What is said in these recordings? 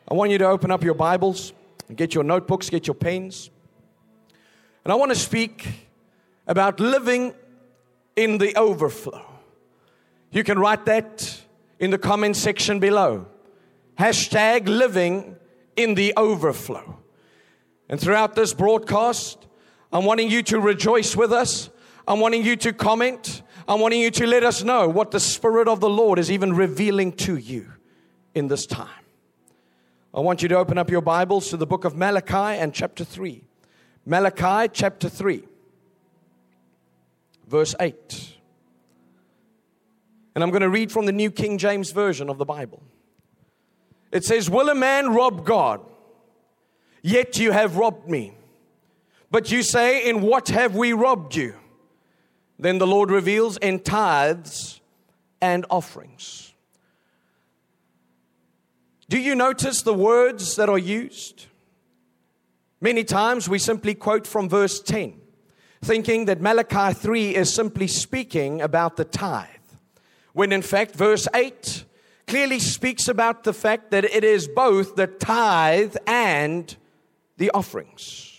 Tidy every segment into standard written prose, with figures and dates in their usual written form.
I want you to open up your Bibles, and get your notebooks, get your pens. And I want to speak about living in the overflow. You can write that in the comment section below. Hashtag living in the overflow. And throughout this broadcast, I'm wanting you to rejoice with us. I'm wanting you to comment. I'm wanting you to let us know what the Spirit of the Lord is even revealing to you in this time. I want you to open up your Bibles to the book of Malachi and chapter 3. Malachi chapter 3, verse 8. And I'm going to read from the New King James Version of the Bible. It says, "Will a man rob God? Yet you have robbed me. But you say, in what have we robbed you? Then the Lord reveals, in tithes and offerings." Do you notice the words that are used? Many times we simply quote from verse 10, thinking that Malachi 3 is simply speaking about the tithe, when in fact verse 8 clearly speaks about the fact that it is both the tithe and the offerings.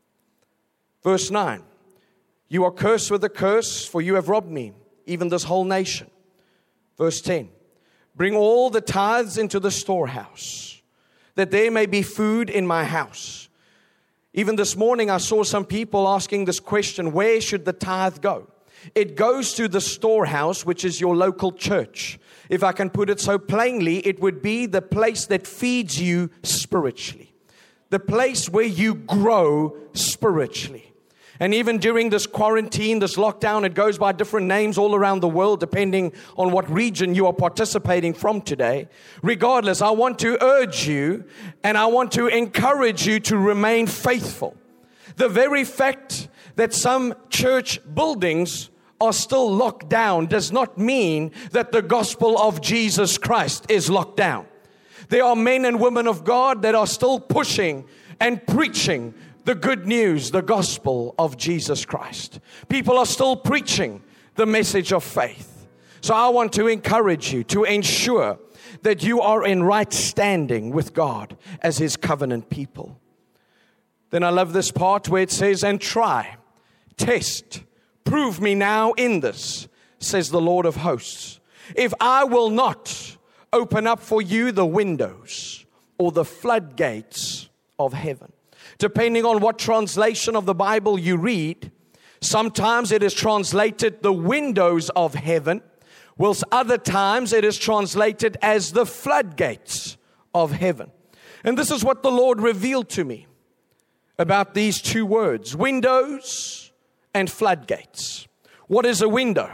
Verse 9, "You are cursed with a curse, for you have robbed me, even this whole nation." Verse 10, "Bring all the tithes into the storehouse, that there may be food in my house." Even this morning I saw some people asking this question, where should the tithe go? It goes to the storehouse, which is your local church. If I can put it so plainly, it would be the place that feeds you spiritually. The place where you grow spiritually. And even during this quarantine, this lockdown, it goes by different names all around the world, depending on what region you are participating from today. Regardless, I want to urge you and I want to encourage you to remain faithful. The very fact that some church buildings are still locked down does not mean that the gospel of Jesus Christ is locked down. There are men and women of God that are still pushing and preaching the good news, the gospel of Jesus Christ. People are still preaching the message of faith. So I want to encourage you to ensure that you are in right standing with God as His covenant people. Then I love this part where it says, "And try, test, prove me now in this, says the Lord of hosts, if I will not open up for you the windows or the floodgates of heaven." Depending on what translation of the Bible you read, sometimes it is translated the windows of heaven, whilst other times it is translated as the floodgates of heaven. And this is what the Lord revealed to me about these two words, windows and floodgates. What is a window?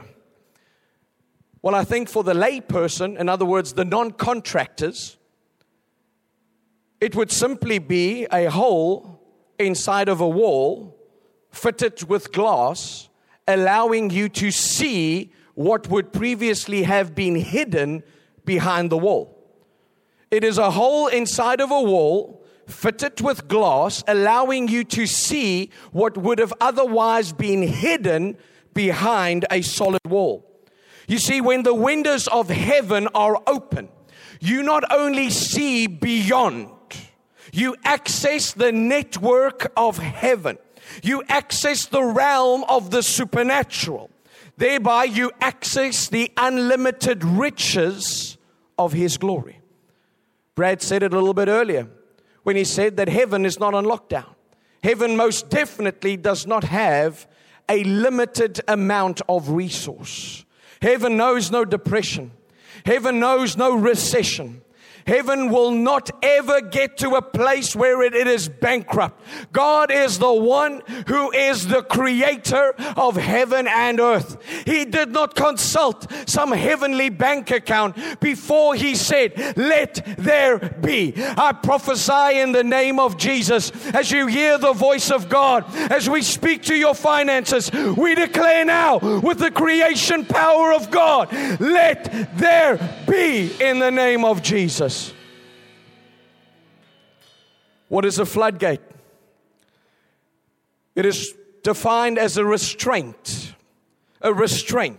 Well, I think for the lay person, in other words, the non-contractors, it would simply be a hole inside of a wall fitted with glass, allowing you to see what would previously have been hidden behind the wall. It is a hole inside of a wall fitted with glass, allowing you to see what would have otherwise been hidden behind a solid wall. You see, when the windows of heaven are open, you not only see beyond, you access the network of heaven. You access the realm of the supernatural. Thereby you access the unlimited riches of His glory. Brad said it a little bit earlier when he said that heaven is not on lockdown. Heaven most definitely does not have a limited amount of resource. Heaven knows no depression. Heaven knows no recession. Heaven will not ever get to a place where it is bankrupt. God is the one who is the creator of heaven and earth. He did not consult some heavenly bank account before He said, "Let there be." I prophesy in the name of Jesus, as you hear the voice of God, as we speak to your finances, we declare now with the creation power of God, let there be in the name of Jesus. What is a floodgate? It is defined as a restraint,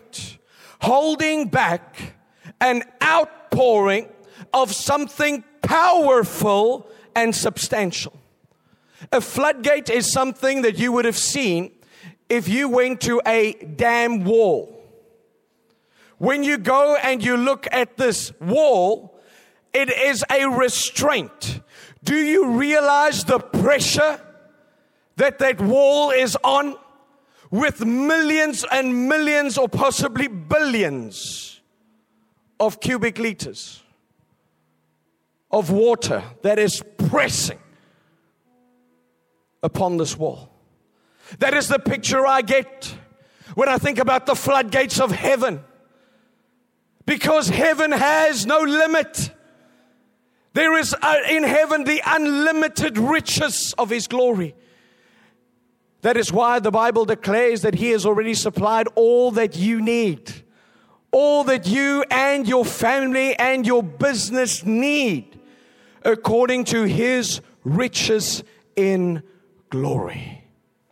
holding back an outpouring of something powerful and substantial. A floodgate is something that you would have seen if you went to a dam wall. When you go and you look at this wall, it is a restraint. Do you realize the pressure that wall is on, with millions and millions or possibly billions of cubic liters of water that is pressing upon this wall? That is the picture I get when I think about the floodgates of heaven. Because heaven has no limit. There is in heaven the unlimited riches of His glory. That is why the Bible declares that He has already supplied all that you need. All that you and your family and your business need, according to His riches in glory.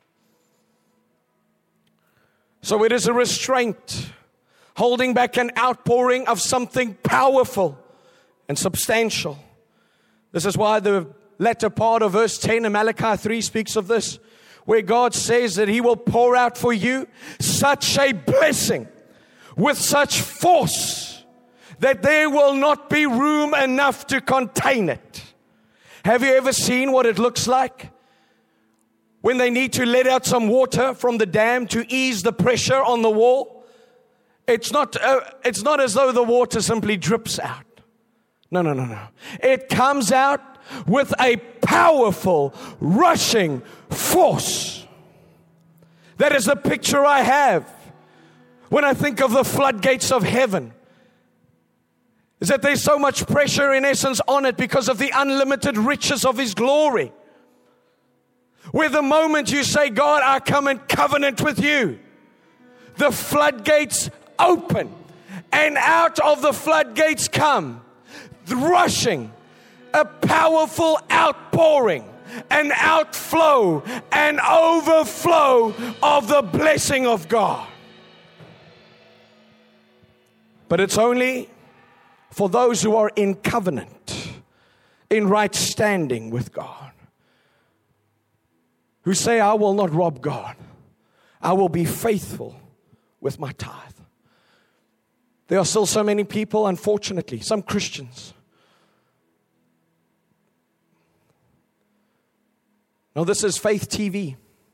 So it is a restraint, holding back an outpouring of something powerful and substantial. This is why the latter part of verse 10 in Malachi 3 speaks of this, where God says that He will pour out for you such a blessing with such force that there will not be room enough to contain it. Have you ever seen what it looks like when they need to let out some water from the dam to ease the pressure on the wall? It's not as though the water simply drips out. No. It comes out with a powerful, rushing force. That is the picture I have when I think of the floodgates of heaven. Is that there's so much pressure in essence on it because of the unlimited riches of His glory. Where the moment you say, God, I come in covenant with you, the floodgates open, and out of the floodgates come rushing a powerful outpouring, an outflow, an overflow of the blessing of God. But it's only for those who are in covenant, in right standing with God, who say, I will not rob God. I will be faithful with my tithe. There are still so many people, unfortunately, some Christians. Now, this is Faith TV.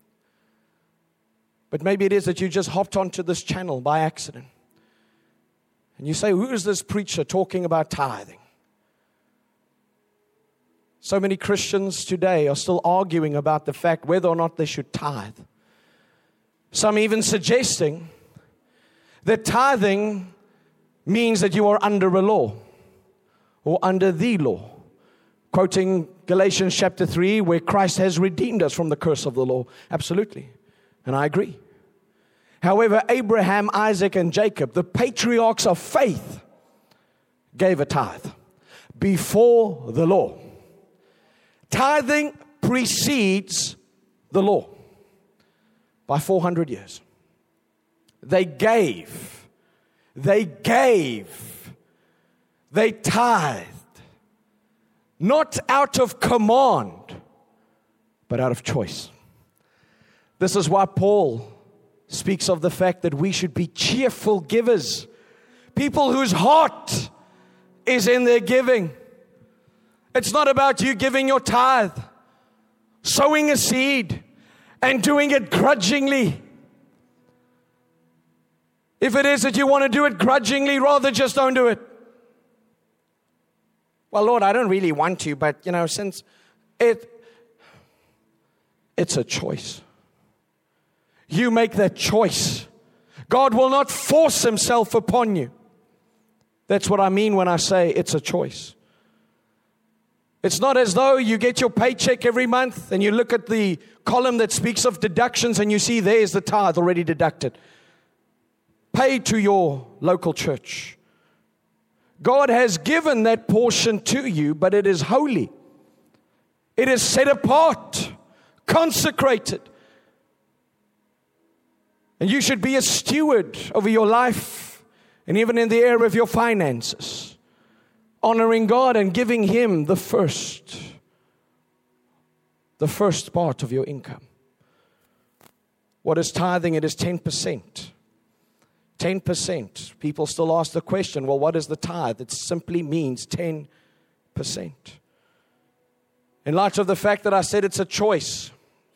But maybe it is that you just hopped onto this channel by accident. And you say, who is this preacher talking about tithing? So many Christians today are still arguing about the fact whether or not they should tithe. Some even suggesting that tithing means that you are under a law or under the law. Quoting Galatians chapter 3, where Christ has redeemed us from the curse of the law. Absolutely. And I agree. However, Abraham, Isaac, and Jacob, the patriarchs of faith, gave a tithe before the law. Tithing precedes the law by 400 years. They gave, they tithed, not out of command, but out of choice. This is why Paul speaks of the fact that we should be cheerful givers. People whose heart is in their giving. It's not about you giving your tithe, sowing a seed, and doing it grudgingly. If it is that you want to do it grudgingly, rather just don't do it. Well, Lord, I don't really want to, but, since it's a choice. You make that choice. God will not force Himself upon you. That's what I mean when I say it's a choice. It's not as though you get your paycheck every month and you look at the column that speaks of deductions and you see there's the tithe already deducted. Paid to your local church. God has given that portion to you, but it is holy. It is set apart, consecrated. And you should be a steward over your life and even in the area of your finances. honoring God and giving Him the first part of your income. What is tithing? It is 10%. 10%. People still ask the question, well, what is the tithe? It simply means 10%. In light of the fact that I said it's a choice,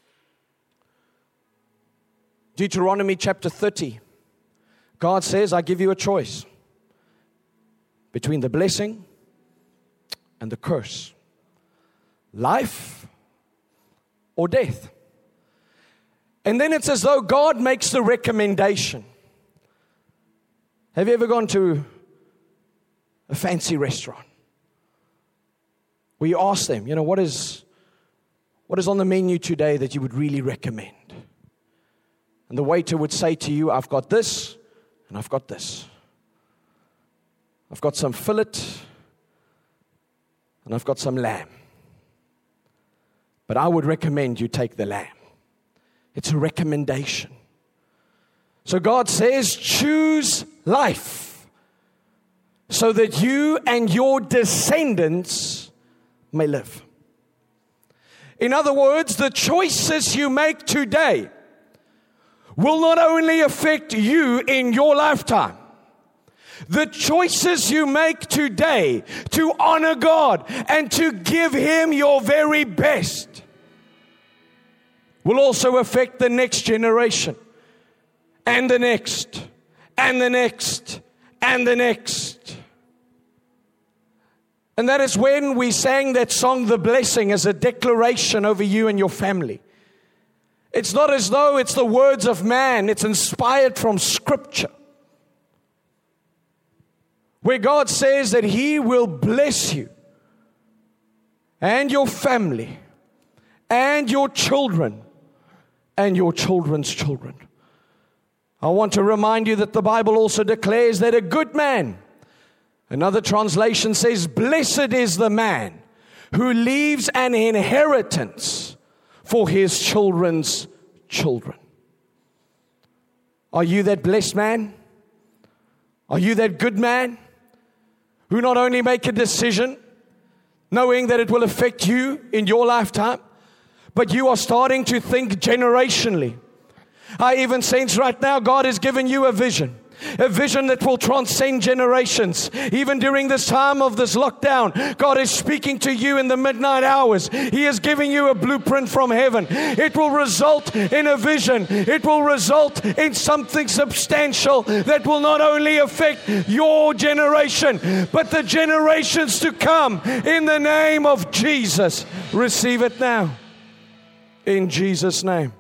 Deuteronomy chapter 30, God says, I give you a choice between the blessing and the curse, life or death. And then it's as though God makes the recommendation. Have you ever gone to a fancy restaurant where you ask them, what is on the menu today that you would really recommend? And the waiter would say to you, I've got this and I've got this. I've got some fillet and I've got some lamb. But I would recommend you take the lamb. It's a recommendation. So God says, choose life so that you and your descendants may live. In other words, the choices you make today will not only affect you in your lifetime. The choices you make today to honor God and to give Him your very best will also affect the next generation, and the next, and the next, and the next. And that is when we sang that song, The Blessing, as a declaration over you and your family. It's not as though it's the words of man. It's inspired from Scripture, where God says that He will bless you and your family and your children and your children's children. I want to remind you that the Bible also declares that a good man, another translation says, blessed is the man who leaves an inheritance for his children's children. Are you that blessed man? Are you that good man who not only make a decision knowing that it will affect you in your lifetime, but you are starting to think generationally? I even sense right now God has given you a vision that will transcend generations. Even during this time of this lockdown, God is speaking to you in the midnight hours. He is giving you a blueprint from heaven. It will result in a vision. It will result in something substantial that will not only affect your generation, but the generations to come. In the name of Jesus, receive it now. In Jesus' name.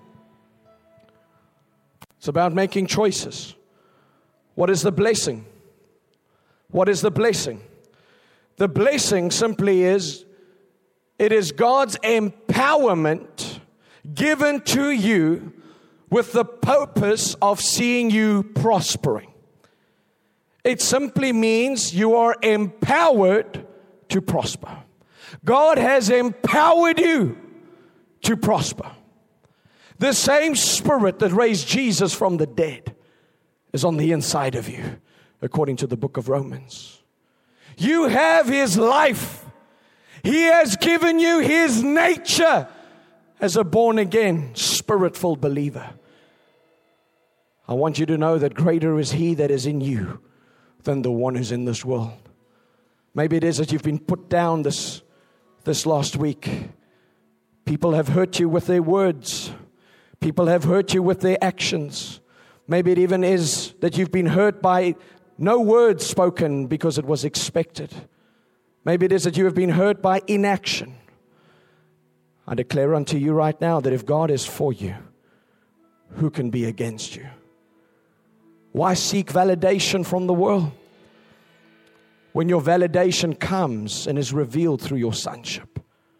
It's about making choices. What is the blessing? What is the blessing? The blessing simply is, it is God's empowerment given to you with the purpose of seeing you prospering. It simply means you are empowered to prosper. God has empowered you to prosper. The same Spirit that raised Jesus from the dead is on the inside of you, according to the book of Romans. You have His life. He has given you His nature as a born-again, Spirit-filled believer. I want you to know that greater is He that is in you than the one who's in this world. Maybe it is that you've been put down this last week. People have hurt you with their words. People have hurt you with their actions. Maybe it even is that you've been hurt by no words spoken because it was expected. Maybe it is that you have been hurt by inaction. I declare unto you right now that if God is for you, who can be against you? Why seek validation from the world when your validation comes and is revealed through your sonship?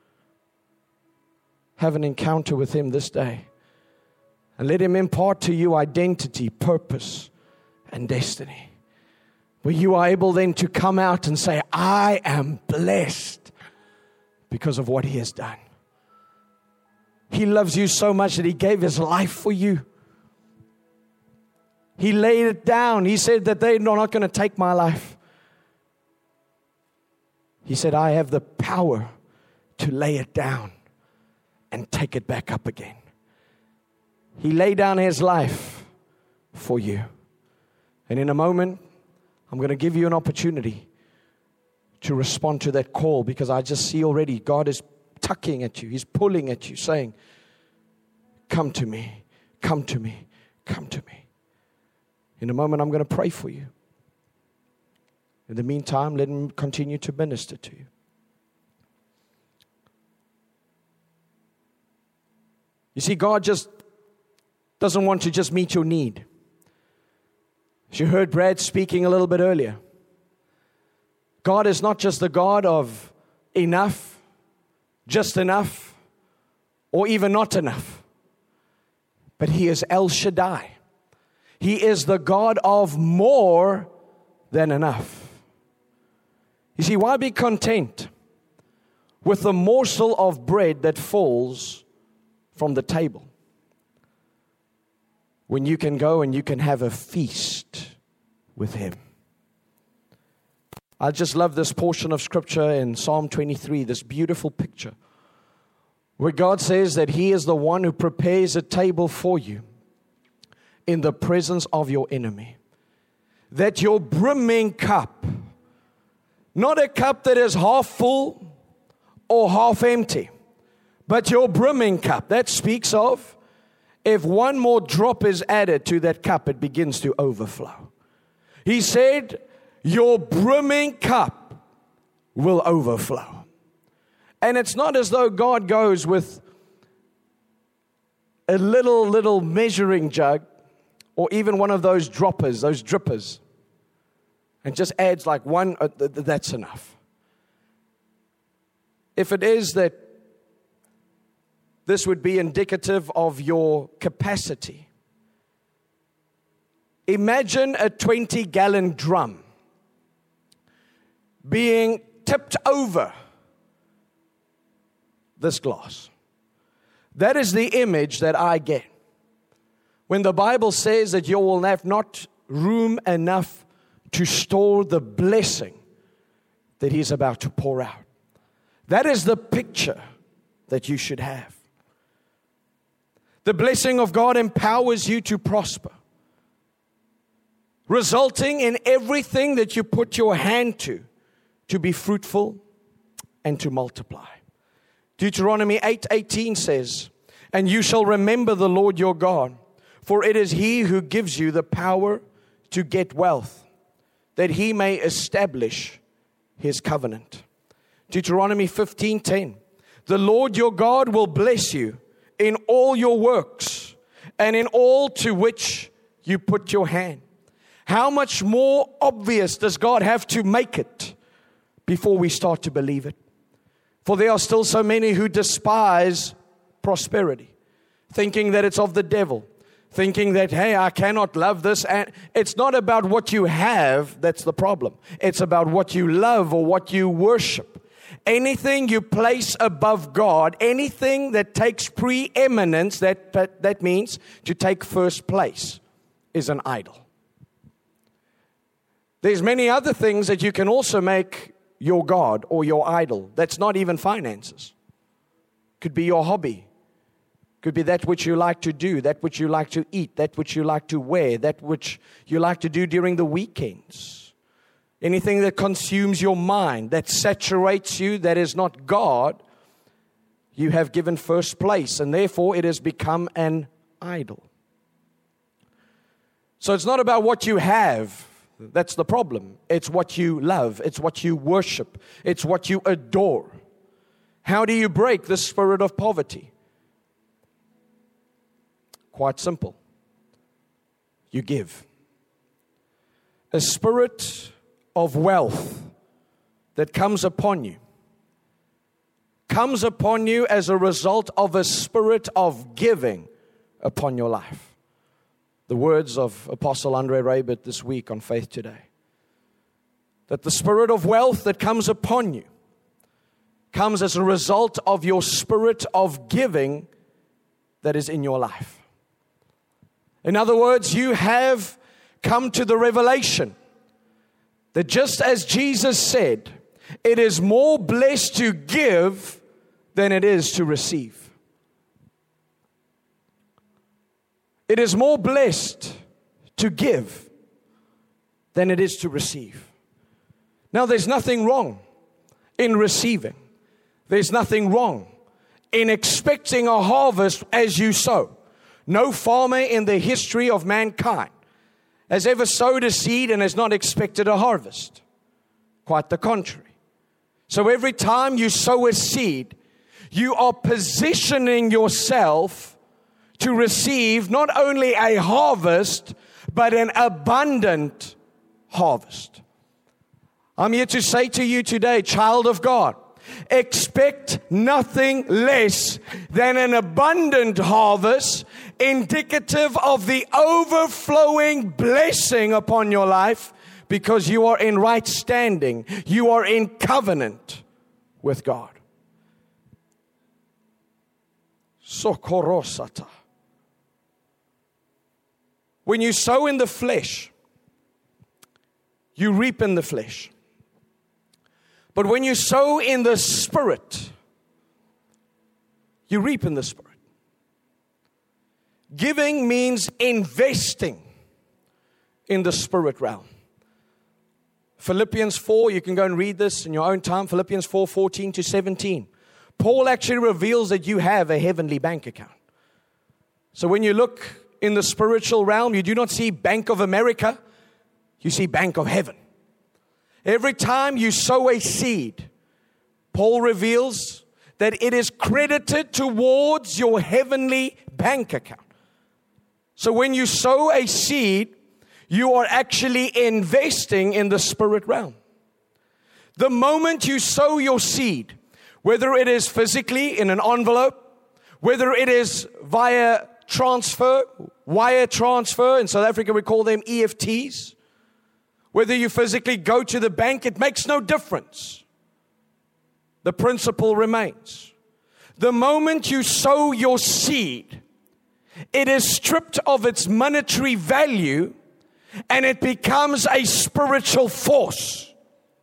Have an encounter with Him this day. And let Him impart to you identity, purpose, and destiny. Where you are able then to come out and say, I am blessed because of what He has done. He loves you so much that He gave His life for you. He laid it down. He said that they're not going to take my life. He said, I have the power to lay it down and take it back up again. He laid down His life for you. And in a moment, I'm going to give you an opportunity to respond to that call, because I just see already God is tugging at you. He's pulling at you, saying, come to me, come to me, come to me. In a moment, I'm going to pray for you. In the meantime, let Him continue to minister to you. You see, God just doesn't want to just meet your need. As you heard Brad speaking a little bit earlier, God is not just the God of enough, just enough, or even not enough. But He is El Shaddai. He is the God of more than enough. You see, why be content with the morsel of bread that falls from the table when you can go and you can have a feast with Him? I just love this portion of Scripture in Psalm 23, this beautiful picture where God says that He is the one who prepares a table for you in the presence of your enemy. That your brimming cup, not a cup that is half full or half empty, but your brimming cup, that speaks of if one more drop is added to that cup, it begins to overflow. He said, your brimming cup will overflow. And it's not as though God goes with a little measuring jug or even one of those droppers, those drippers, and just adds like one, that's enough. If it is that this would be indicative of your capacity, imagine a 20-gallon drum being tipped over this glass. That is the image that I get when the Bible says that you will have not room enough to store the blessing that He's about to pour out. That is the picture that you should have. The blessing of God empowers you to prosper, resulting in everything that you put your hand to be fruitful and to multiply. Deuteronomy 8:18 says, and you shall remember the Lord your God, for it is He who gives you the power to get wealth, that He may establish His covenant. Deuteronomy 15:10, the Lord your God will bless you in all your works and in all to which you put your hand. How much more obvious does God have to make it before we start to believe it? For there are still so many who despise prosperity, thinking that it's of the devil, thinking that, hey, I cannot love this. And it's not about what you have that's the problem. It's about what you love or what you worship. Anything you place above God, anything that takes preeminence, that means to take first place, is an idol. There's many other things that you can also make your God or your idol. That's not even finances. Could be your hobby. Could be that which you like to do, that which you like to eat, that which you like to wear, that which you like to do during the weekends. Anything that consumes your mind, that saturates you, that is not God, you have given first place, and therefore it has become an idol. So it's not about what you have. That's the problem. It's what you love. It's what you worship. It's what you adore. How do you break the spirit of poverty? Quite simple. You give. A spirit of wealth that comes upon you as a result of a spirit of giving upon your life. The words of Apostle Andre Raybert this week on Faith Today. That the spirit of wealth that comes upon you comes as a result of your spirit of giving that is in your life. In other words, you have come to the revelation that just as Jesus said, It is more blessed to give than it is to receive. It is more blessed to give than it is to receive. Now, there's nothing wrong in receiving. There's nothing wrong in expecting a harvest as you sow. No farmer in the history of mankind has ever sowed a seed and has not expected a harvest. Quite the contrary. So every time you sow a seed, you are positioning yourself to receive not only a harvest, but an abundant harvest. I'm here to say to you today, child of God, expect nothing less than an abundant harvest, indicative of the overflowing blessing upon your life, because you are in right standing. You are in covenant with God. Sokorosata. When you sow in the flesh, you reap in the flesh. But when you sow in the Spirit, you reap in the Spirit. Giving means investing in the Spirit realm. Philippians 4, you can go and read this in your own time. Philippians 4, 14 to 17. Paul actually reveals that you have a heavenly bank account. So when you look in the spiritual realm, you do not see Bank of America, you see Bank of Heaven. Every time you sow a seed, Paul reveals that it is credited towards your heavenly bank account. So when you sow a seed, you are actually investing in the spirit realm. The moment you sow your seed, whether it is physically in an envelope, whether it is via transfer, wire transfer, in South Africa we call them EFTs, whether you physically go to the bank, it makes no difference. The principle remains. The moment you sow your seed, it is stripped of its monetary value and it becomes a spiritual force.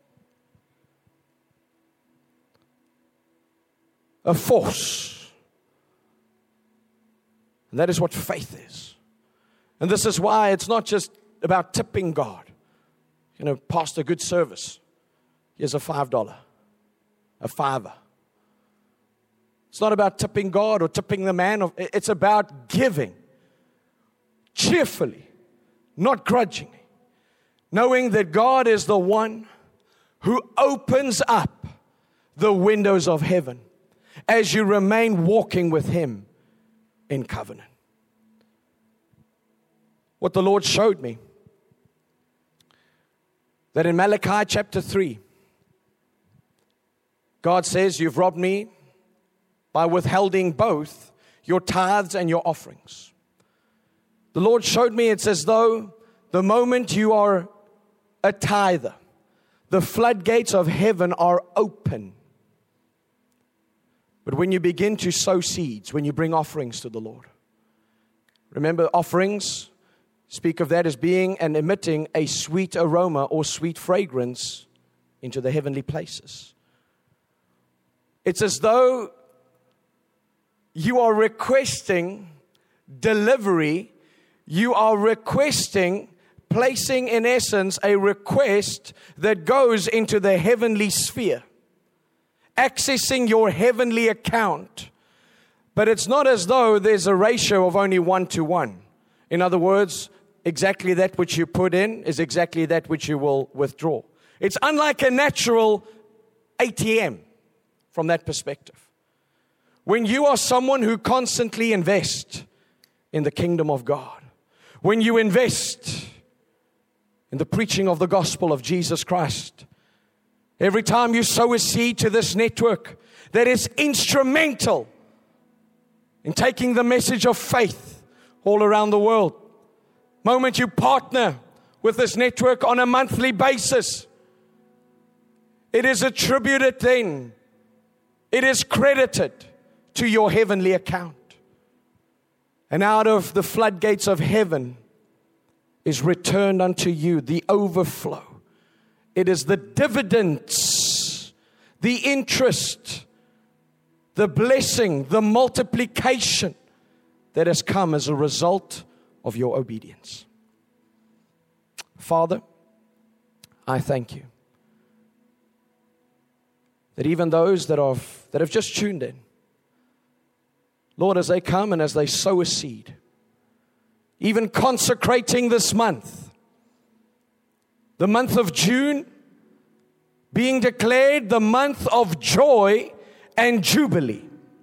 A force. And that is what faith is. And this is why it's not just about tipping God. You know, pastor, good service. Here's a $5, a $5. It's not about tipping God or tipping the man. It's about giving cheerfully, not grudgingly, knowing that God is the one who opens up the windows of heaven as you remain walking with Him in covenant. What the Lord showed me, that in Malachi chapter 3, God says, you've robbed me by withholding both your tithes and your offerings. The Lord showed me it's as though the moment you are a tither, the floodgates of heaven are open. But when you begin to sow seeds, when you bring offerings to the Lord, remember offerings speak of that as being and emitting a sweet aroma or sweet fragrance into the heavenly places. It's as though you are requesting delivery. You are requesting, placing in essence a request that goes into the heavenly sphere, accessing your heavenly account. But it's not as though there's a ratio of only 1-to-1. In other words, exactly that which you put in is exactly that which you will withdraw. It's unlike a natural ATM from that perspective. When you are someone who constantly invests in the kingdom of God, when you invest in the preaching of the gospel of Jesus Christ, every time you sow a seed to this network that is instrumental in taking the message of faith all around the world, moment you partner with this network on a monthly basis, it is attributed then, it is credited to your heavenly account. And out of the floodgates of heaven is returned unto you the overflow. It is the dividends the interest, the blessing, the multiplication that has come as a result of your obedience. Father, I thank you that even those that have just tuned in, Lord, as they come and as they sow a seed, even consecrating this month, the month of June, being declared the month of joy and jubilee.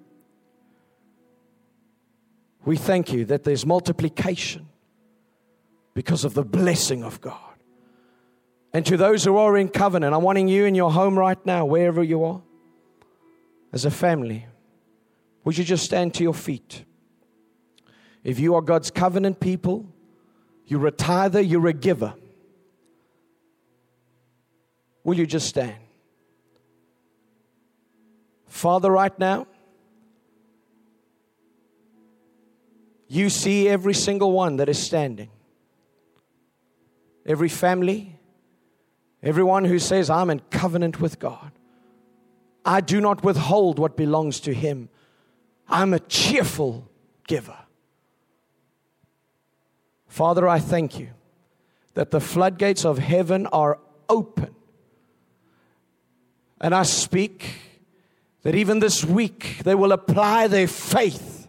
We thank you that there's multiplication because of the blessing of God. And to those who are in covenant, I'm wanting you in your home right now, wherever you are, as a family, would you just stand to your feet? If you are God's covenant people, you're a tither, you're a giver. Will you just stand? Father, right now, you see every single one that is standing. Every family, everyone who says, I'm in covenant with God. I do not withhold what belongs to Him. I'm a cheerful giver. Father, I thank you that the floodgates of heaven are open. And I speak that even this week they will apply their faith.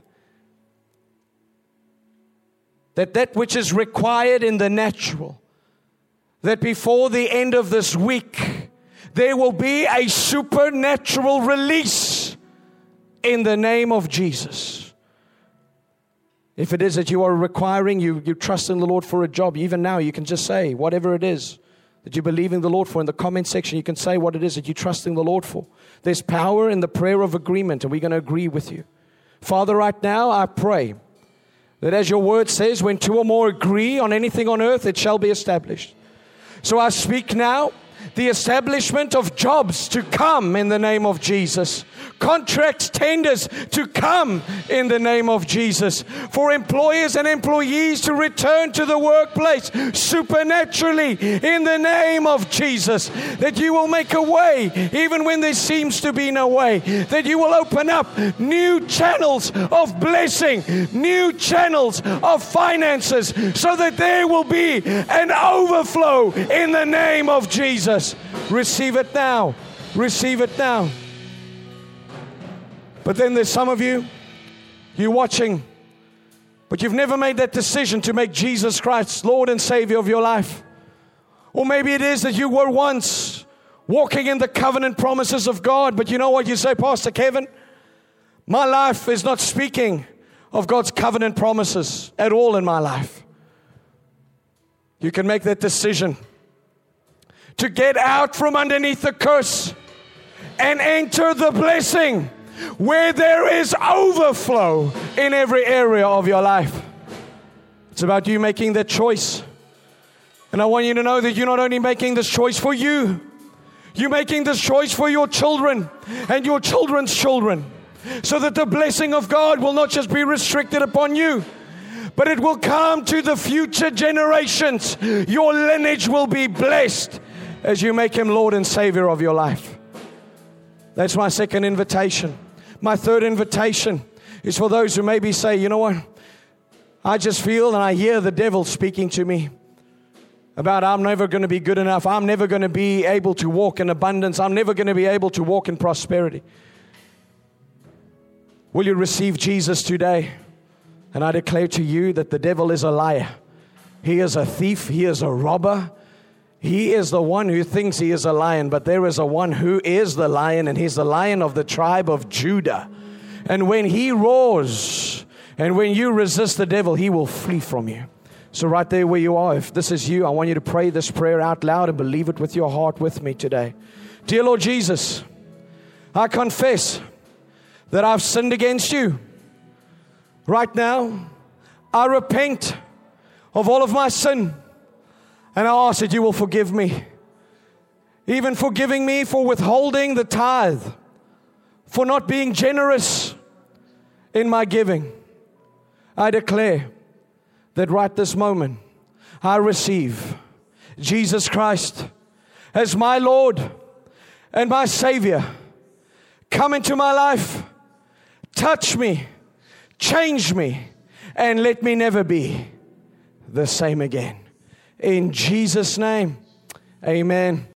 That which is required in the natural, that before the end of this week, there will be a supernatural release in the name of Jesus. If it is that you are requiring, you trust in the Lord for a job, even now you can just say whatever it is that you believe in the Lord for. In the comment section, you can say what it is that you trust in the Lord for. There's power in the prayer of agreement, and we're going to agree with you. Father, right now I pray that as your word says, when two or more agree on anything on earth, it shall be established. So I speak now the establishment of jobs to come in the name of Jesus. Contracts, tenders to come in the name of Jesus. For employers and employees to return to the workplace supernaturally in the name of Jesus. That you will make a way even when there seems to be no way. That you will open up new channels of blessing, new channels of finances, so that there will be an overflow in the name of Jesus. Receive it now. Receive it now. But then there's some of you, you're watching, but you've never made that decision to make Jesus Christ Lord and Savior of your life. Or maybe it is that you were once walking in the covenant promises of God, but you know what you say, Pastor Kevin? My life is not speaking of God's covenant promises at all in my life. You can make that decision to get out from underneath the curse and enter the blessing where there is overflow in every area of your life. It's about you making that choice. And I want you to know that you're not only making this choice for you, you're making this choice for your children and your children's children, so that the blessing of God will not just be restricted upon you, but it will come to the future generations. Your lineage will be blessed as you make Him Lord and Savior of your life. That's my second invitation. My third invitation is for those who maybe say, you know what? I just feel and I hear the devil speaking to me about I'm never going to be good enough. I'm never going to be able to walk in abundance. I'm never going to be able to walk in prosperity. Will you receive Jesus today? And I declare to you that the devil is a liar. He is a thief. He is a robber. He is the one who thinks he is a lion, but there is a one who is the lion, and he's the lion of the tribe of Judah. And when he roars, and when you resist the devil, he will flee from you. So right there where you are, if this is you, I want you to pray this prayer out loud and believe it with your heart with me today. Dear Lord Jesus, I confess that I've sinned against you. Right now, I repent of all of my sin. And I ask that you will forgive me. Even forgiving me for withholding the tithe. For not being generous in my giving. I declare that right this moment, I receive Jesus Christ as my Lord, and my Savior. Come into my life, touch me, change me, and let me never be the same again. In Jesus' name, amen.